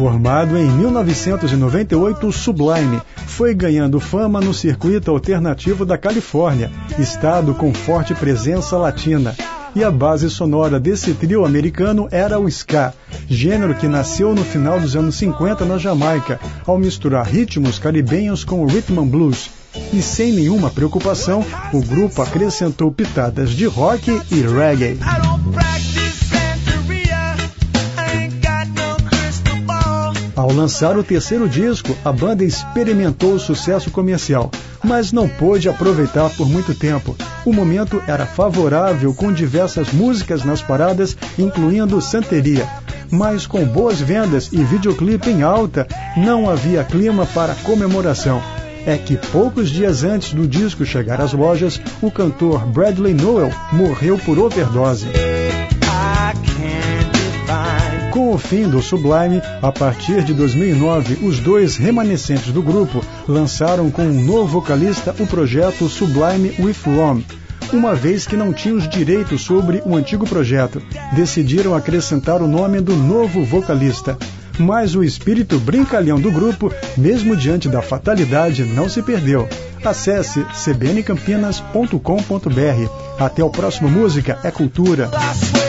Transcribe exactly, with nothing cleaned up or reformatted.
Formado em mil novecentos e noventa e oito, o Sublime foi ganhando fama no circuito alternativo da Califórnia, estado com forte presença latina. E a base sonora desse trio americano era o ska, gênero que nasceu no final dos anos cinquenta na Jamaica, ao misturar ritmos caribenhos com o rhythm and blues. E sem nenhuma preocupação, o grupo acrescentou pitadas de rock e reggae. Ao lançar o terceiro disco, a banda experimentou o sucesso comercial, mas não pôde aproveitar por muito tempo. O momento era favorável, com diversas músicas nas paradas, incluindo Santeria. Mas com boas vendas e videoclipe em alta, não havia clima para comemoração. É que poucos dias antes do disco chegar às lojas, o cantor Bradley Nowell morreu por overdose. Com o fim do Sublime, a partir de dois mil e nove, os dois remanescentes do grupo lançaram com um novo vocalista o projeto Sublime with Rome. Uma vez que não tinham os direitos sobre o antigo projeto, decidiram acrescentar o nome do novo vocalista. Mas o espírito brincalhão do grupo, mesmo diante da fatalidade, não se perdeu. Acesse c b n campinas ponto com ponto b r. Até o próximo Música é Cultura.